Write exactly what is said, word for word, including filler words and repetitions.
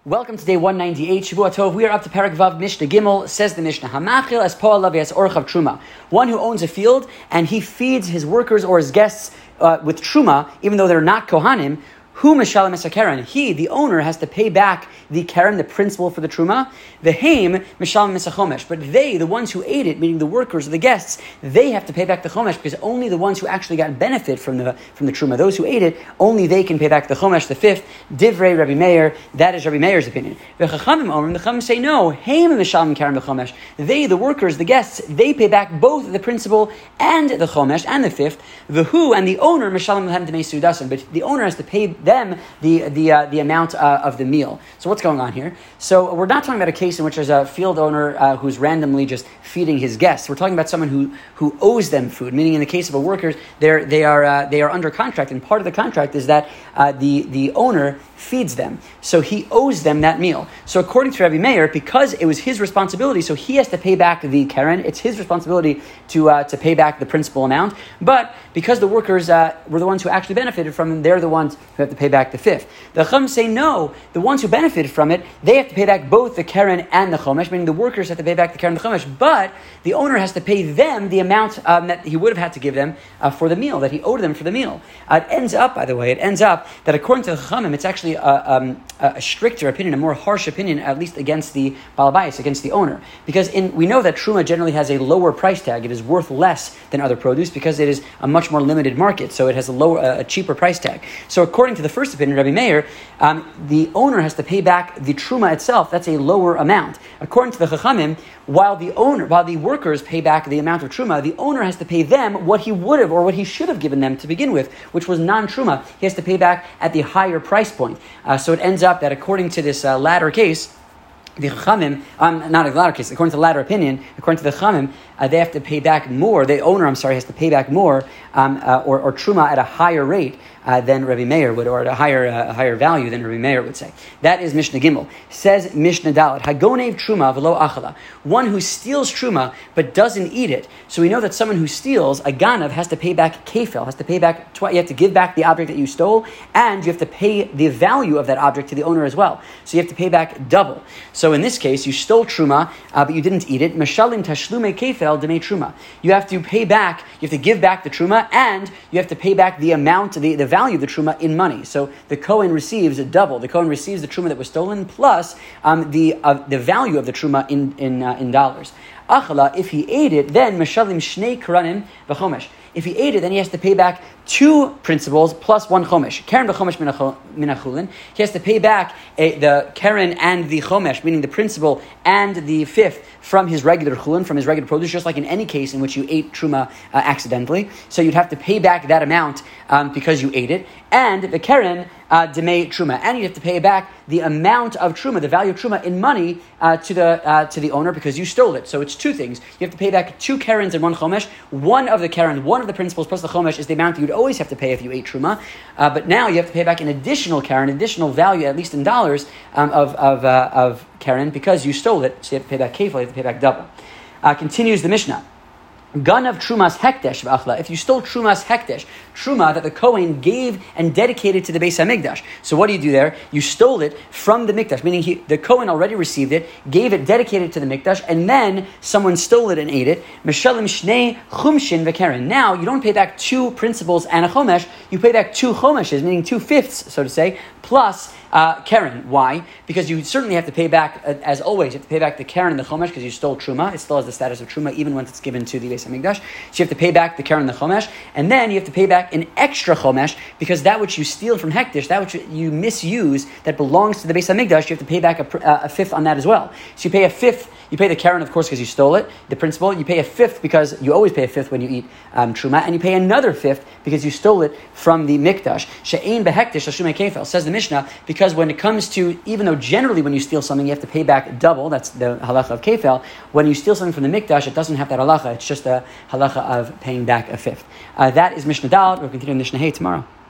Welcome to day one ninety-eight, Shavua Tov. We are up to Perek Vav Mishnah Gimel. Says the Mishnah, Hamachil es po'al lav orchav truma. One who owns a field and he feeds his workers or his guests uh, with truma, even though they're not kohanim. Who mishalem es hakeren? He, the owner, has to pay back the keren, the principal for the truma. The haim mishalem es hachomesh. But they, the ones who ate it, meaning the workers or the guests, they have to pay back the chomesh because only the ones who actually got benefit from the from the truma, those who ate it, only they can pay back the chomesh. The fifth, divrei Rabbi Meir. That is Rabbi Meir's opinion. The chachamim omer, the chachamim say no. Haim mishalem keren b'chomesh. They, the workers, the guests, they pay back both the principal and the chomesh. And the fifth, the who and the owner mishalem lahem demei sudasim. But the owner has to pay them the the uh, the amount uh, of the meal. So what's going on here? So we're not talking about a case in which there's a field owner uh, who's randomly just feeding his guests. We're talking about someone who, who owes them food. Meaning, in the case of a worker, they're they are uh, they are under contract, and part of the contract is that uh, the the owner feeds them. So he owes them that meal. So according to Rabbi Meir, because it was his responsibility, so he has to pay back the keren. It's his responsibility to uh, to pay back the principal amount. But because the workers uh, were the ones who actually benefited from it, they're the ones who have to pay back the fifth. The Chum say no. The ones who benefited from it, they have to pay back both the keren and the chomesh, meaning the workers have to pay back the keren and the chomesh, but the owner has to pay them the amount um, that he would have had to give them uh, for the meal, that he owed them for the meal. Uh, it ends up, by the way, it ends up that according to the Chachamim, it's actually a, um, a stricter opinion, a more harsh opinion, at least against the Baal Bayis, against the owner. Because in, we know that Truma generally has a lower price tag. It is worth less than other produce because it is a much more limited market, so it has a lower, uh, a cheaper price tag. So according to the first opinion, Rabbi Meir, um, the owner has to pay back the Truma itself. That's a lower amount. According to the Chachamim, while the owner, while the workers pay back the amount of Truma, the owner has to pay them what he would have or what he should have given them to begin with, which was non-Truma. He has to pay back at the higher price point. Uh, so it ends up that according to this uh, latter case, the Chachamim, um, not a latter case, according to the latter opinion, according to the Chachamim, uh, they have to pay back more, the owner, I'm sorry, has to pay back more, um, uh, or, or Truma at a higher rate uh, than Rabbi Meir would, or at a higher uh, a higher value than Rabbi Meir would say. That is Mishnah Gimel. Says Mishnah Dalet, Hagonev Truma v'lo achala. One who steals Truma but doesn't eat it. So we know that someone who steals, a ganav, has to pay back kefel, has to pay back, tw- you have to give back the object that you stole, and you have to pay the value of that object to the owner as well. So you have to pay back double. So in this case, you stole Truma, uh, but you didn't eat it. Meshalim tashlume kefel demei Truma. You have to pay back, you have to give back the Truma, and you have to pay back the amount, the, the value of the Truma in money. So the Kohen receives a double. The Kohen receives the Truma that was stolen plus um, the uh, the value of the Truma in in uh, in dollars. Achala, if he ate it, then meshalim shnei karanim v'chomesh. If he ate it, then he has to pay back two principals plus one chomesh. Keren v'chomesh minachulin. He has to pay back a, the keren and the chomesh, meaning the principal and the fifth, from his regular chulin, from his regular produce, just like in any case in which you ate truma uh, accidentally. So you'd have to pay back that amount um, because you ate it. And the keren uh, demei truma, and you have to pay back the amount of truma, the value of truma in money uh, to the uh, to the owner because you stole it. So it's two things. You have to pay back two kerens and one chomesh. One of the keren, one of the principals plus the chomesh is the amount that you'd always have to pay if you ate truma. Uh, but now you have to pay back an additional keren, additional value, at least in dollars, um, of of uh, of keren because you stole it. So you have to pay back kefil, you have to pay back double. Uh, continues the Mishnah. Gun of Trumas Hekdesh v'achla. If you stole Trumas Hekdesh, Truma that the Kohen gave and dedicated to the Beis HaMikdash. So what do you do there? You stole it from the Mikdash, meaning he, the Kohen already received it, gave it, dedicated it to the Mikdash, and then someone stole it and ate it. Meshalim Shnei Chumshin v'Keren. Now, you don't pay back two principals and a Chomesh, you pay back two Chomeshes, meaning two fifths, so to say, plus Uh, keren. Why? Because you certainly have to pay back, uh, as always, you have to pay back the keren and the chomesh because you stole truma. It still has the status of truma even once it's given to the Beis HaMikdash. So you have to pay back the keren and the chomesh, and then you have to pay back an extra chomesh because that which you steal from hektish, that which you misuse that belongs to the Beis HaMikdash, you have to pay back a, uh, a fifth on that as well. So you pay a fifth. You pay the keren, of course, because you stole it, the principal. You pay a fifth because you always pay a fifth when you eat um, truma, and you pay another fifth because you stole it from the mikdash. She'ein behektish hashume kefel, says the Mishnah, because when it comes to, even though generally when you steal something you have to pay back double, that's the halacha of kefel, when you steal something from the mikdash, it doesn't have that halacha, it's just a halacha of paying back a fifth. Uh, that is Mishnah Dalet. We'll continue Mishnah Hey tomorrow.